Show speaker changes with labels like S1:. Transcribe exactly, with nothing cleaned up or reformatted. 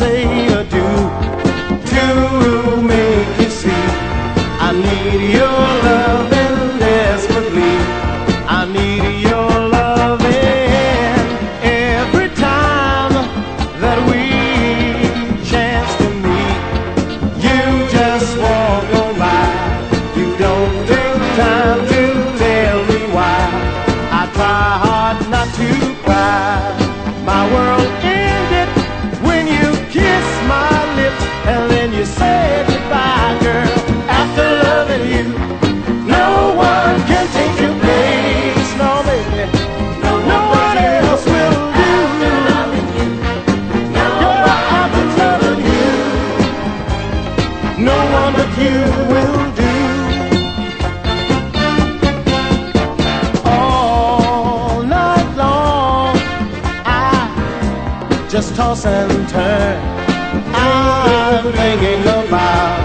S1: say adieu to make you see I need your loving desperately. I need your loving every time that we chance to meet. You just walk on by. You don't take time to tell me why. I try hard not to cry. My world ended when you kissed my lips and then you said goodbye, girl. After loving you, no one can take your place. No, baby, no, no one else will do. After loving you, no girl, after loving you, no one but you will do. All night long, I just toss and turn. I'm thinking about